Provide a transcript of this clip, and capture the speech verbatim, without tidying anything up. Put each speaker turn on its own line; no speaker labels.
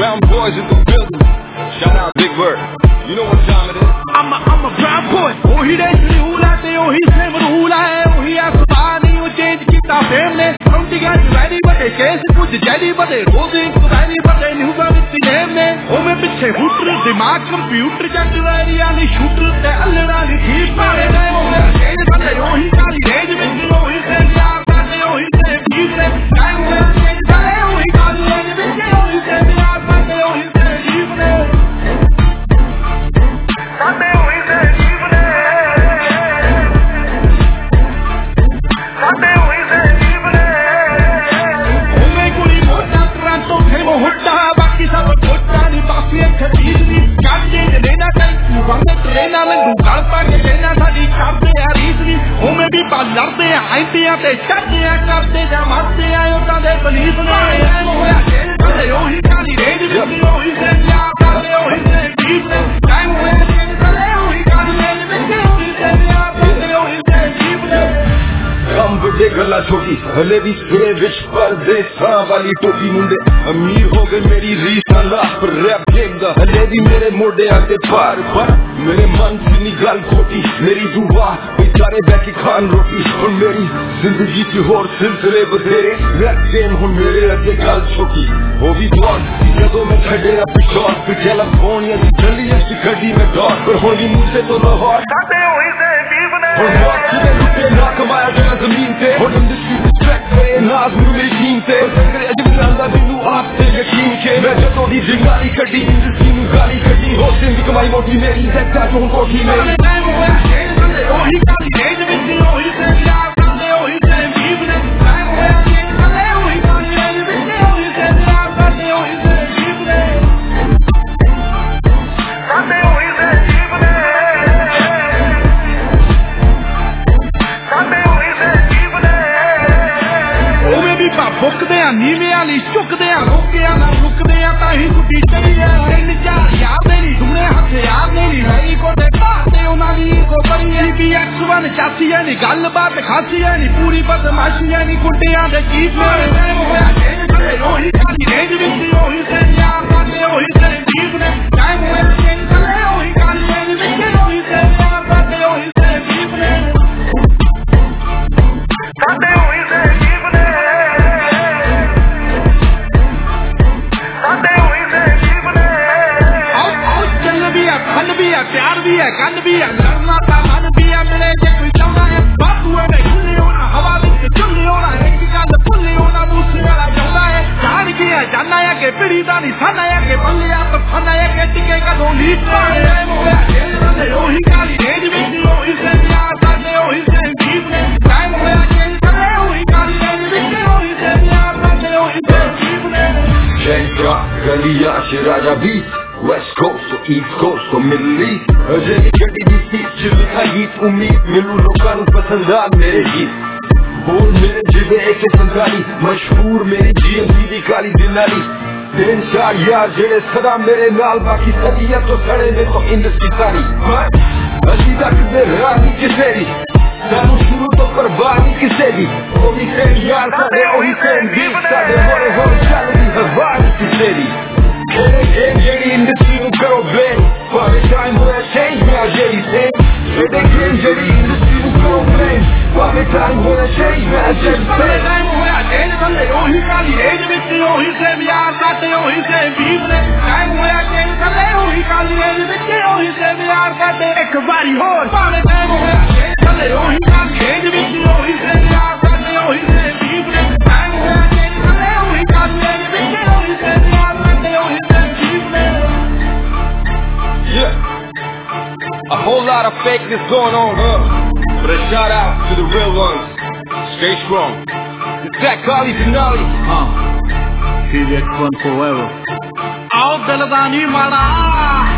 Brown boys in the building. Shout out Big Bird. You know what time it is.
I'm a, I'm a brown boy. Oh, he dates me who like they, oh, he same with who like, oh, he has somebody who change keep our family. Don't think I'm ready, but they can't put the jelly, but they don't think I'm ready, but they knew about it, the name. Oh, me piche hooter, dimag computer, jack ready, and he shooter, the other, and he keep my head. Oh, he got it, he got it, oh, he said, yeah, oh, he said, he said, I'm going to say, oh, he got it, oh, he said, yeah, oh, he said, he said, Sunday, oh, he said, he Sunday, oh, he said, he oh, me kuri mota, tranto, themo, hutta, baki sab hutta, ni baki ek khadeed ni, katte lena kai, mugande trena mein dugal pa ke lena sadi katte aris ni, oh, me bhi bal ladde ainte ate chatte karte ja matte ayo ta de police ne, oh, he kali range ni, oh, he said, yeah, oh, he said, he said, time when
कम बड़े गला छोटी हले भी सिरे विच पर दे सां वाली टोपी मुंडे अमीर हो गए मेरी रीस अल्लाह पर रैप देखदा हले भी मेरे मोड़े आते पार पर मेरे मन से निगल खोटी मेरी दुआ बेचारे बैठे खान रोटी और मेरी जिंदगी की होर सिलसिले बतेरे रैप गेम हो मेरे अगे गल छोटी हो भी बहुत जदों मैं खड़े ना पिछोर पिछे फोन या जल्दी ऐसी खड़ी में दौड़ पर होगी मुझसे तो लाहौर और मौत की मैं लुटे ना कमाया गया जमीन से और इंडस्ट्री रिस्पेक्ट पे नाज मेरी मेरी टीम से अंग्रेज मिलांदा बिनु आप से यकीन के मैं जदों दी जिंगाली कटी इंडस्ट्री में गाली कटी हो सिंह की कमाई मोटी मेरी सेक्टर जो कोठी मेरी ओ ही गाली रेंज में दी ओ ही से यार बंदे ओ ही से बीब ने टाइम होया के चले ओ ही गाली रेंज में दी ओ ही से यार बंदे ओ ही से बीब ने बंदे ओ ही से बीब ने फुकदे नीवे वाली चुकदे रोके ना रुकदे ताही गुड्डी चढ़ी है तीन चार यार मेरी दूने हथ यार मेरी रही कोटे पाते उनाली को बड़ी है बी एक्स वन चासी है नी गल बात खासी है नी पूरी बदमाशी है नी गुड्डियां दे चीज में होया चेंज करे ओही काली रेंज विच ओही से यार बाते ओही से जीव ने टाइम होया चेंज करे ओही काली रेंज विच ओही से यार बाते ओही से जीव ने बाते ओही से जीव ने प्यार भी है कल भी है लड़ना का मन भी है मिले जे कोई चाहता है बात हुए में खुले होना हवा में चुल्ले होना एक गल खुले होना दूसरे वाला चाहता है जान की है जानना है कि पीड़ी दा निशाना है कि बल्ले आप फना है कि टिके का दो लीड पर है मोया खेल रहे हो ही काली रेंज में हो ही से प्यार करते हो ही से जीव ने टाइम होया खेल करे हो ही काली रेंज में हो ही से प्यार करते हो ही से जीव ने शेंका गलिया शिराजा बीच West Coast or East Coast or Middle East Ajay गड्डी दी सीट च लिखा गीत उम्मीद मिलू लोकां नू पसंद आ मेरे गीत बोल मेरे जिवे एक संताली मशहूर मेरी जीएमसी दी काली दिनाली तीन चार यार जेड़े सदा मेरे नाल बाकी सदियां तो सड़े ने तो इंडस्ट्री सारी असी तक दे रानी किसे दी सानू शुरू तो करवानी किसे दी ओही से यार साडे ओही से गीत साडे मोरे होर चलदी हवानी किसे दी खेले गेम जेडी इंडस्ट्री नू करो ब्लेम पावे टाइम होया चेंज में आ जेडी से खेले गेम जेडी इंडस्ट्री नू करो ब्लेम पावे टाइम होया चेंज में आ जेडी से टाइम होया चेंज बंदे ओही काली रेंज विच ओही से यार साडे ओही से बीब ने टाइम होया चेंज बंदे ओही काली रेंज विच ओही से यार साडे एक बारी होर पावे टाइम होया चेंज बंदे ओही काली रेंज विच ओही से यार साडे ओही से बीब ने टाइम होया चेंज बंदे ओही काली रेंज विच ओही से यार साडे ओही A whole lot of fakeness going on, huh? But a shout out to the real ones. Stay strong. It's that Kali Denali.
Huh. T V X one forever. Out the Ladani Mala.